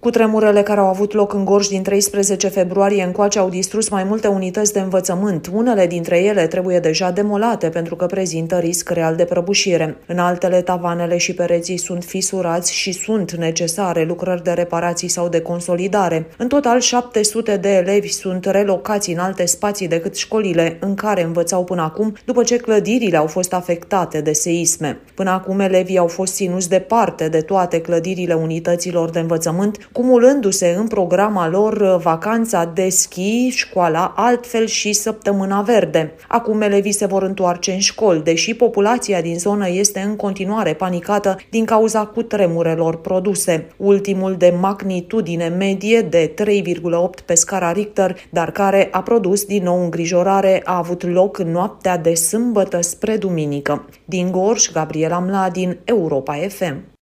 Cutremurele care au avut loc în Gorj din 13 februarie încoace au distrus mai multe unități de învățământ. Unele dintre ele trebuie deja demolate pentru că prezintă risc real de prăbușire. În altele, tavanele și pereții sunt fisurați și sunt necesare lucrări de reparații sau de consolidare. În total, 700 de elevi sunt relocați în alte spații decât școlile în care învățau până acum, după ce clădirile au fost afectate de seisme. Până acum, elevii au fost ținuți departe de toate clădirile unităților de învățământ, cumulându-se în programa lor vacanța de schi, școala altfel și săptămâna verde. Acum elevii se vor întoarce în școli, deși populația din zonă este în continuare panicată din cauza cutremurelor produse. Ultimul de magnitudine medie de 3,8 pe scara Richter, dar care a produs din nou îngrijorare, a avut loc în noaptea de sâmbătă spre duminică. Din Gorj, Gabriela Mladin, Europa FM.